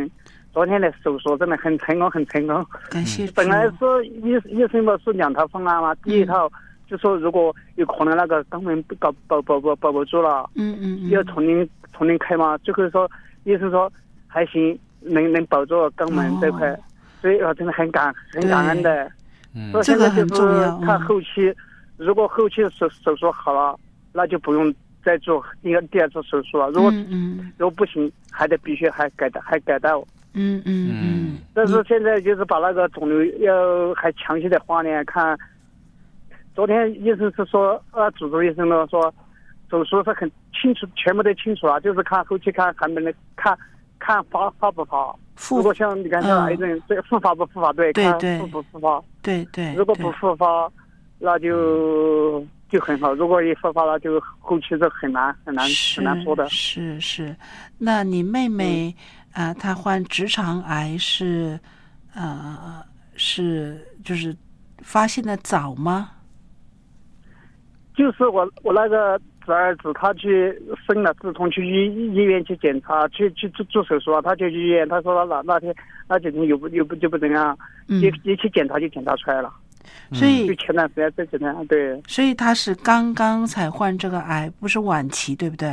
昨天的手术真的很成功，很成功。 感谢主。 本来是医医生嘛是两套方案嘛，第一套。嗯就说如果有可能那个肛门保保保保保不住了， 嗯嗯， 要重新重新开嘛。最后说医生说还行，能能保住肛门这块，哦、所以我真的很感很感恩的。 嗯， 所以现在就是他后期，嗯、如果后期手手术好了，那就不用再做第二第二次手术了。如果嗯嗯如果不行，还得必须还改还改道。 嗯嗯嗯。 但是现在就是把那个肿瘤要还详细的化验看。昨天医生是说，呃，主治医生呢说，手术是很清楚，全部都清楚了，就是看后期看还没能看看发发不发。如果像你看像癌症，这复发不复发，对，看复不复发。 对对。 如果不复发，那就就很好；如果一复发了，就后期是很难很难很难说的。 是是，那你妹妹啊、嗯呃，她患直肠癌是呃是就是发现的早吗？ 就是我我那个侄儿子他去生了，自从去医医院去检查去去做做手术啊，他就去医院，他说那那天那几天有不有不就不怎样，一一去检查就检查出来了。 所以就前段时间这几天对。 所以他是刚刚才患这个癌，不是晚期，对不对？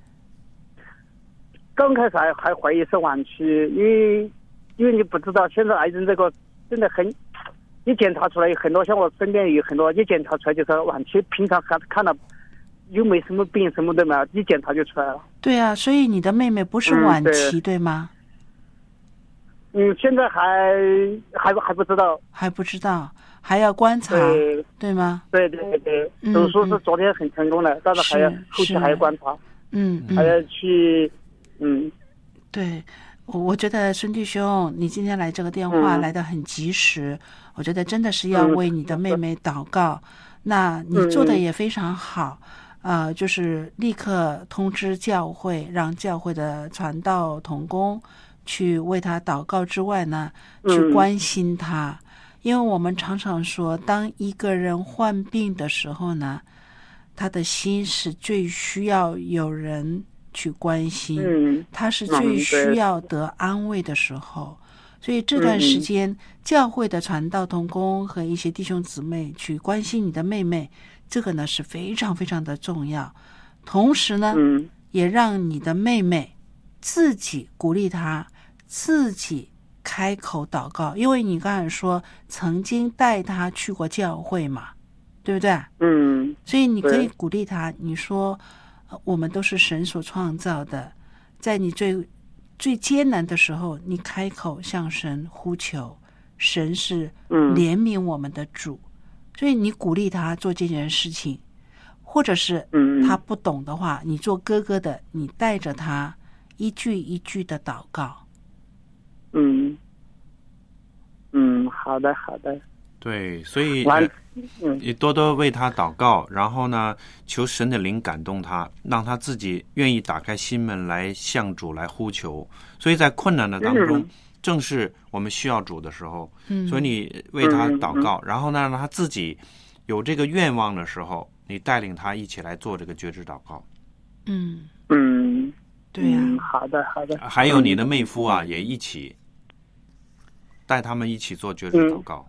刚开始还还怀疑是晚期，因为因为你不知道现在癌症这个真的很。一检查出来有很多，像我身边有很多，一检查出来就是晚期，平常看看到又没什么病什么的嘛，一检查就出来了。 对啊，所以你的妹妹不是晚期，嗯、对, 对吗？ 嗯，现在还还还不知道， 还不知道，还要观察， 对, 对吗？ 对对对，手术是昨天很成功的，嗯、但是还要后期还要观察， 嗯， 还要去，嗯， 对。我觉得孙弟兄，你今天来这个电话来得很及时，嗯、我觉得真的是要为你的妹妹祷告。嗯、那你做的也非常好，嗯、呃，就是立刻通知教会，让教会的传道同工去为她祷告之外呢，去关心她。嗯、因为我们常常说，当一个人患病的时候呢，他的心是最需要有人去关心，嗯、他是最需要得安慰的时候，嗯、所以这段时间，嗯、教会的传道同工和一些弟兄姊妹去关心你的妹妹，这个呢是非常非常的重要。同时呢，嗯、也让你的妹妹自己鼓励她，自己开口祷告，因为你刚才说曾经带她去过教会嘛，对不对？ 嗯， 所以你可以鼓励她，你说。我们都是神所创造的，在你最最艰难的时候，你开口向神呼求，神是怜悯我们的主，嗯、所以你鼓励他做这件事情，或者是他不懂的话，你做哥哥的，你带着他一句一句的祷告。 嗯嗯，好的好的。 对，所以你多多为他祷告，然后呢，求神的灵感动他，让他自己愿意打开心门来向主来呼求。所以在困难的当中，嗯、正是我们需要主的时候。嗯、所以你为他祷告，嗯、然后呢，让他自己有这个愿望的时候，你带领他一起来做这个觉知祷告。 嗯嗯， 对呀、 嗯，好的好的。 还有你的妹夫啊，也一起带他们一起做觉知祷告。 嗯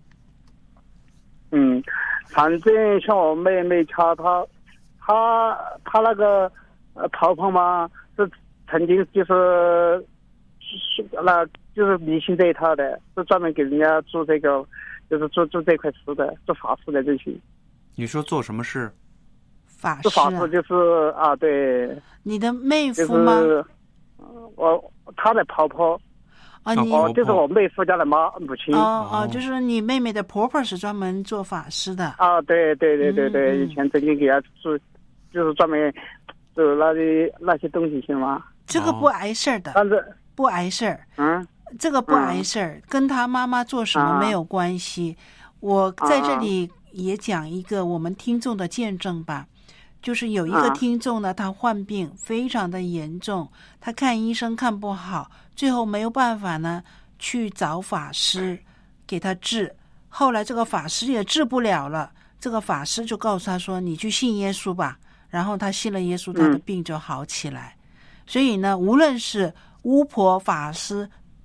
嗯，反正像我妹妹她她她她那个呃婆婆嘛，是曾经就是是那就是迷信这一套的，是专门给人家做这个，就是做做这块事的，做法事的这些。 你说做什么事？ 法事、啊。 做法事就是啊，对。 你的妹夫吗？ 就是我她的婆婆。 啊，你哦，就是我妹夫家的妈母亲。 哦哦，就是你妹妹的婆婆是专门做法事的。 啊，对对对对对， 嗯、 以前曾经给她做，就是专门做那些那些东西，行吗？ 这个不碍事儿的， 但是不碍事儿。 嗯， 这个不碍事儿，嗯、跟他妈妈做什么没有关系。啊、我在这里也讲一个我们听众的见证吧。就是有一个听众呢，他患病非常的严重，他看医生看不好，最后没有办法呢，去找法师给他治。后来这个法师也治不了了，这个法师就告诉他说：“你去信耶稣吧。”然后他信了耶稣，他的病就好起来。嗯、所以呢，无论是巫婆、法师，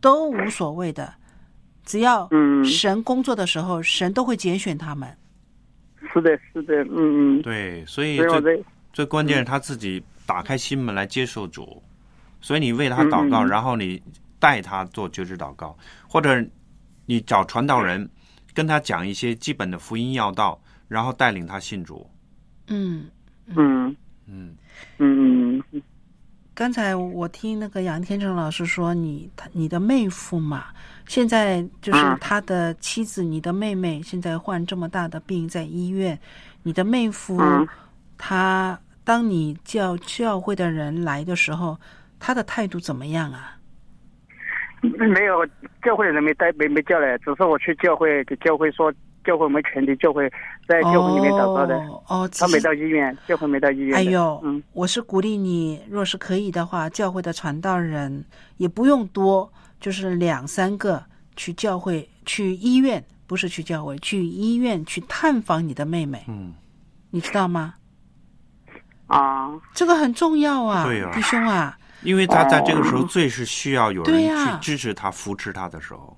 都无所谓的，只要神工作的时候，神都会拣选他们。 是的，是的，嗯嗯， 对，所以最最关键是他自己打开心门来接受主，所以你为他祷告， 嗯嗯然后你带他做觉知祷告，或者你找传道人跟他讲一些基本的福音要道，然后带领他信主。 嗯嗯嗯嗯嗯。 刚才我听那个杨天成老师说你，你的妹夫嘛，现在就是他的妻子，你的妹妹现在患这么大的病，在医院。你的妹夫， 嗯、 他当你叫教会的人来的时候，他的态度怎么样啊？ 没有，教会的人没带没没叫来，只是我去教会给教会说。教会没全体教会在教会里面祷告的。 哦，哦他没到医院，教会没到医院。 哎呦， 嗯， 我是鼓励你，若是可以的话，教会的传道人也不用多，就是两三个去教会、去医院，不是去教会，去医院去探访你的妹妹。 嗯， 你知道吗？ 啊， 这个很重要啊， 对啊， 弟兄啊， 因为他在这个时候最是需要有人去支持他、扶持他的时候。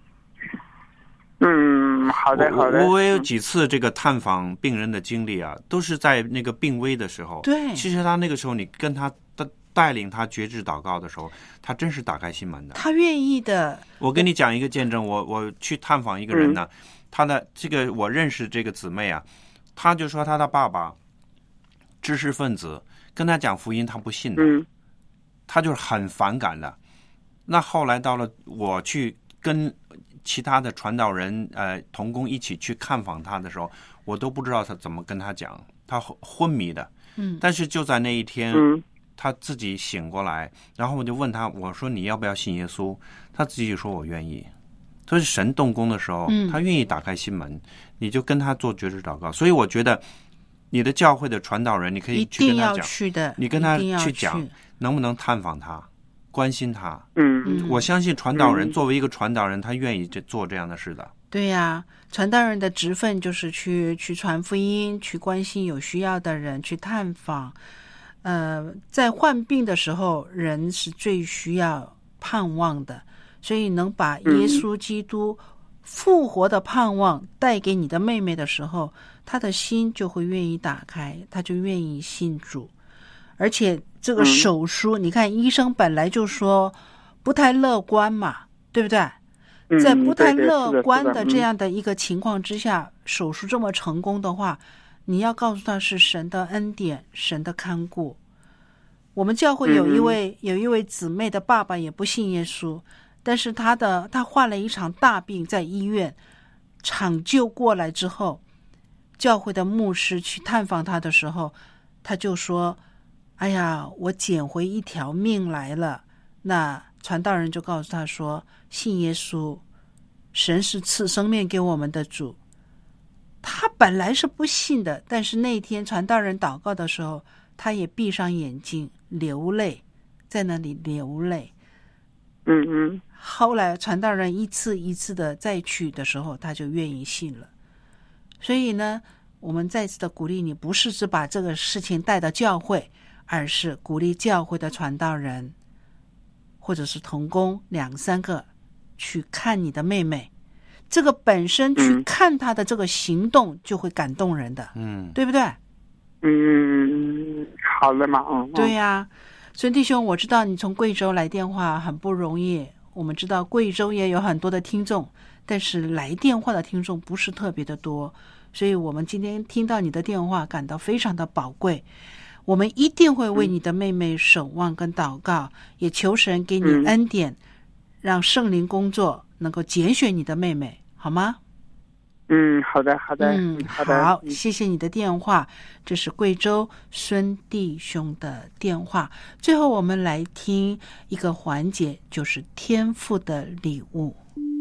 嗯，好的好的。 我我也有几次这个探访病人的经历啊，都是在那个病危的时候。 对， 其实他那个时候，你跟他带领他觉知祷告的时候，他真是打开心门的。 他愿意的。 我跟你讲一个见证，我我去探访一个人呢，嗯、他的这个我认识这个姊妹啊，他就说他的爸爸知识分子，跟他讲福音，他不信的， 嗯、 他就是很反感的。那后来到了我去跟其他的传道人呃同工一起去看访他的时候，我都不知道他怎么跟他讲，他昏迷的。 嗯， 但是就在那一天， 嗯， 他自己醒过来，然后我就问他，我说你要不要信耶稣？他自己说我愿意。所以神动工的时候， 嗯， 他愿意打开心门，你就跟他做觉知祷告。所以我觉得你的教会的传道人，你可以去跟他讲， 一定要去的， 你跟他去讲，能不能探访他？关心他， 嗯， 我相信传道人、嗯、作为一个传道人，他愿意这做这样的事的。 对呀、啊，传道人的职分就是去去传福音，去关心有需要的人，去探访。呃，在患病的时候，人是最需要盼望的，所以能把耶稣基督复活的盼望带给你的妹妹的时候，她的心就会愿意打开，她就愿意信主，而且。这个手术、嗯、你看医生本来就说不太乐观嘛，对不对、 嗯、 在不太乐观的的这样的一个情况之下、嗯、手术这么成功的话，你要告诉他是神的恩典，神的看顾。我们教会有一位、嗯、有一位姊妹的爸爸也不信耶稣，但是他的他患了一场大病，在医院抢救过来之后，教会的牧师去探访他的时候，他就说，哎呀，我捡回一条命来了。那传道人就告诉他说，信耶稣，神是赐生命给我们的主。他本来是不信的，但是那天传道人祷告的时候，他也闭上眼睛流泪，在那里流泪。 嗯嗯。 后来传道人一次一次的再去的时候，他就愿意信了。所以呢，我们再次的鼓励你，不是只把这个事情带到教会，而是鼓励教会的传道人或者是同工两三个去看你的妹妹，这个本身去看她的这个行动就会感动人的， 嗯， 对不对？ 嗯，好了嘛，嗯， 对呀、啊。孙弟兄，我知道你从贵州来电话很不容易，我们知道贵州也有很多的听众，但是来电话的听众不是特别的多，所以我们今天听到你的电话感到非常的宝贵。我们一定会为你的妹妹守望跟祷告，嗯、也求神给你恩典，嗯、让圣灵工作能够拣选你的妹妹，好吗？ 嗯，好的，好的， 嗯， 好的， 好，谢谢你的电话，这是贵州孙弟兄的电话。最后我们来听一个环节，就是天父的礼物。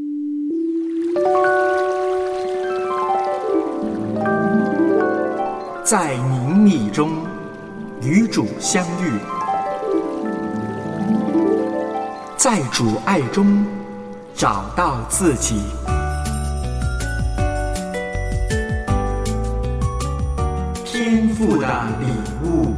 在凝密中与主相遇，在主爱中找到自己。天父的礼物。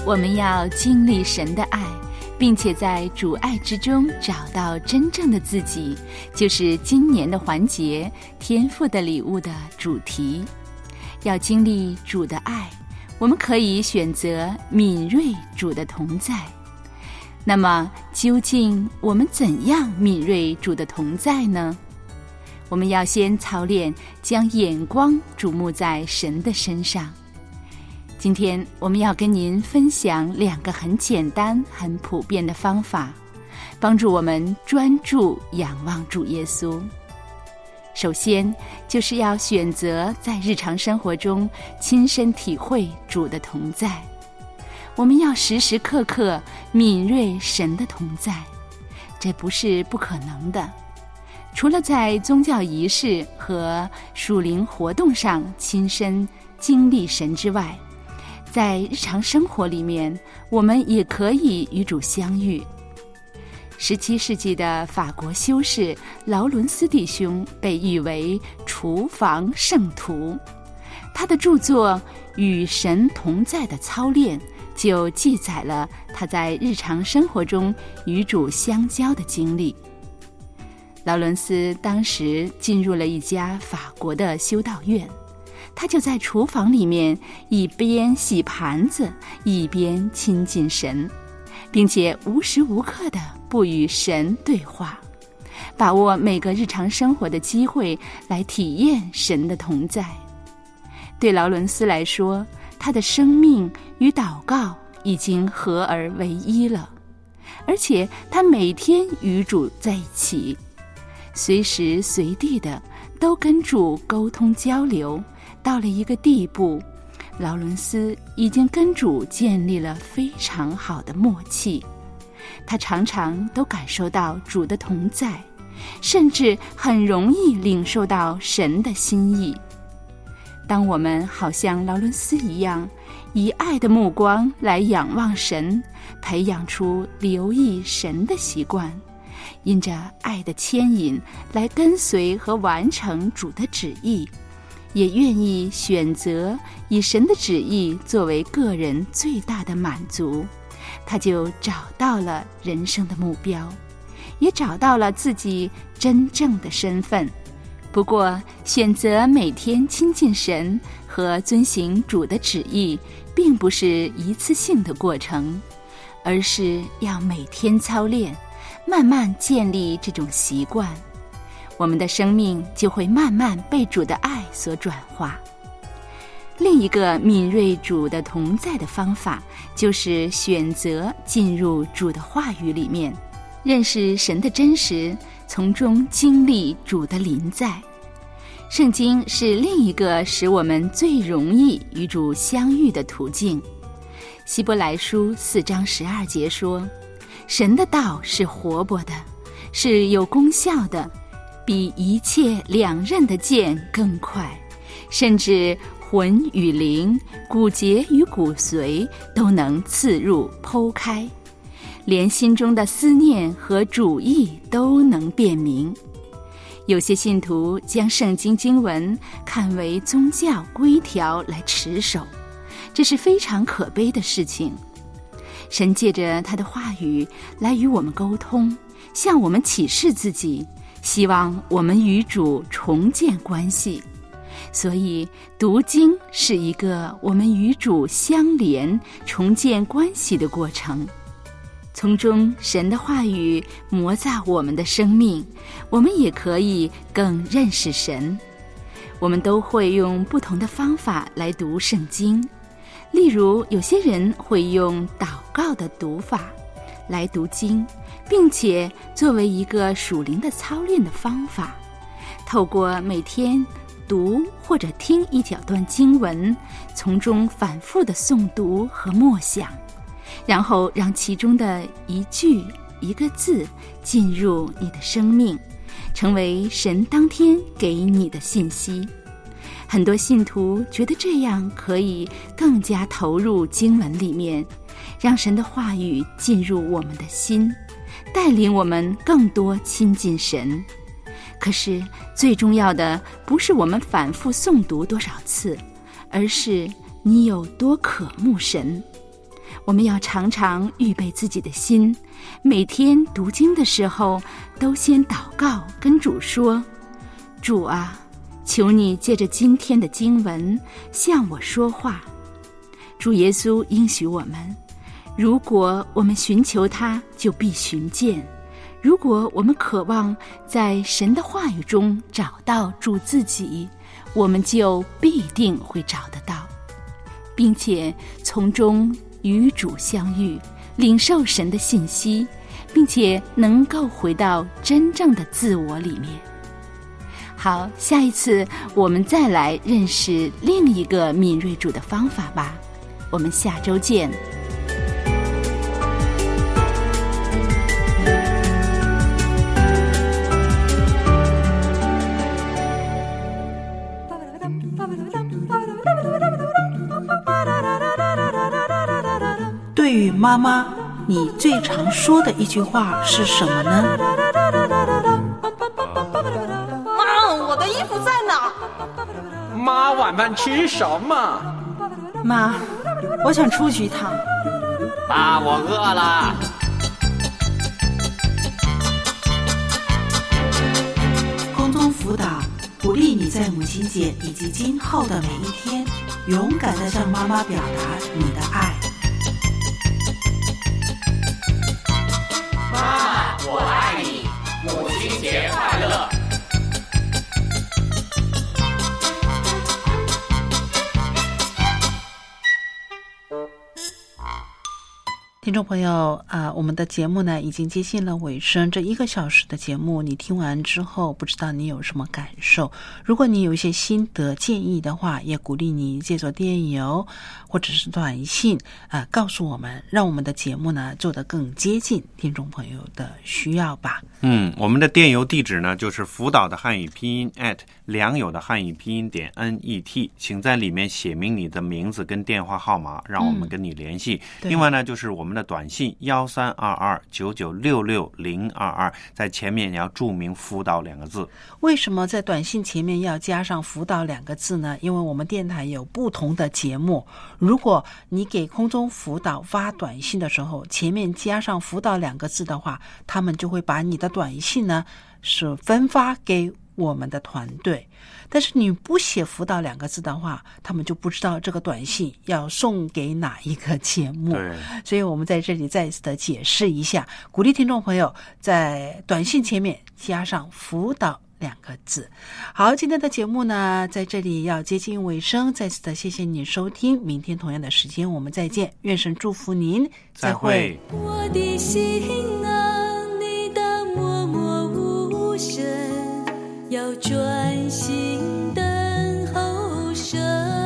我们要经历神的爱，并且在主爱之中找到真正的自己，就是今年的环节天父的礼物的主题。要经历主的爱，我们可以选择敏锐主的同在。那么究竟我们怎样敏锐主的同在呢？我们要先操练将眼光注目在神的身上。今天我们要跟您分享两个很简单很普遍的方法，帮助我们专注仰望主耶稣。首先就是要选择在日常生活中亲身体会主的同在。我们要时时刻刻敏锐神的同在，这不是不可能的。除了在宗教仪式和属灵活动上亲身经历神之外，在日常生活里面，我们也可以与主相遇。十七世纪的法国修士劳伦斯弟兄被誉为厨房圣徒，他的著作《与神同在的操练》就记载了他在日常生活中与主相交的经历。劳伦斯当时进入了一家法国的修道院，他就在厨房里面一边洗盘子一边亲近神，并且无时无刻地不与神对话，把握每个日常生活的机会来体验神的同在。对劳伦斯来说，他的生命与祷告已经合而为一了，而且他每天与主在一起，随时随地的都跟主沟通交流，到了一个地步，劳伦斯已经跟主建立了非常好的默契。他常常都感受到主的同在，甚至很容易领受到神的心意。当我们好像劳伦斯一样，以爱的目光来仰望神，培养出留意神的习惯，因着爱的牵引来跟随和完成主的旨意，也愿意选择以神的旨意作为个人最大的满足，他就找到了人生的目标，也找到了自己真正的身份。不过，选择每天亲近神和遵行主的旨意，并不是一次性的过程，而是要每天操练，慢慢建立这种习惯，我们的生命就会慢慢被主的爱所转化。另一个敏锐主的同在的方法，就是选择进入主的话语里面，认识神的真实，从中经历主的临在。圣经是另一个使我们最容易与主相遇的途径。希伯来书四章十二节说，神的道是活泼的，是有功效的，比一切两刃的剑更快，甚至魂与灵、骨节与骨髓都能刺入剖开，连心中的思念和主意都能辨明。有些信徒将圣经经文看为宗教规条来持守，这是非常可悲的事情。神借着他的话语来与我们沟通，向我们启示自己，希望我们与主重建关系。所以读经是一个我们与主相连、重建关系的过程。从中神的话语磨造我们的生命，我们也可以更认识神。我们都会用不同的方法来读圣经，例如有些人会用祷告的读法来读经，并且作为一个属灵的操练的方法，透过每天读或者听一小段经文，从中反复的诵读和默想，然后让其中的一句一个字进入你的生命，成为神当天给你的信息。很多信徒觉得这样可以更加投入经文里面，让神的话语进入我们的心，带领我们更多亲近神。可是最重要的不是我们反复诵读多少次，而是你有多渴慕神。 我们要常常预备自己的心，每天读经的时候都先祷告，跟主说：主啊，求你借着今天的经文向我说话。主耶稣应许我们，如果我们寻求他，就必寻见；如果我们渴望在神的话语中找到主自己，我们就必定会找得到，并且从中与主相遇，领受神的信息，并且能够回到真正的自我里面。好，下一次我们再来认识另一个敏锐主的方法吧。我们下周见。 对于妈妈，你最常说的一句话是什么呢？ 妈，我的衣服在哪？ 妈，晚饭吃什么？ 妈，我想出去一趟。 爸，我饿了。 空中辅导鼓励你在母亲节以及今后的每一天，勇敢地向妈妈表达你的爱。 妈妈，我爱你，母亲节快乐！ 听众朋友啊、呃，我们的节目呢已经接近了尾声。这一个小时的节目，你听完之后，不知道你有什么感受？如果你有一些心得建议的话，也鼓励你借助电邮或者是短信啊、呃，告诉我们，让我们的节目呢做得更接近听众朋友的需要吧。 嗯，我们的电邮地址呢就是辅导的汉语拼音 at 良友的汉语拼音点 net， 请在里面写明你的名字跟电话号码，让我们跟你联系。嗯、另外呢，就是我们的短信幺三二二九九六六零二二，在前面也要注明辅导两个字。 为什么在短信前面要加上辅导两个字呢？因为我们电台有不同的节目，如果你给空中辅导发短信的时候，前面加上辅导两个字的话，他们就会把你的短信呢是分发给我们的团队。但是你不写辅导两个字的话，他们就不知道这个短信要送给哪一个节目。 对， 所以我们在这里再次的解释一下，鼓励听众朋友在短信前面加上辅导两个字。好，今天的节目呢在这里要接近尾声，再次的谢谢你收听，明天同样的时间我们再见，愿神祝福您，再会。 我的心啊，你当默默无声，要专心等候神。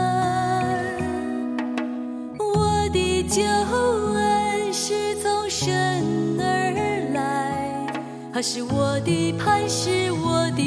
我的救恩是从神而来，他是我的磐石，我的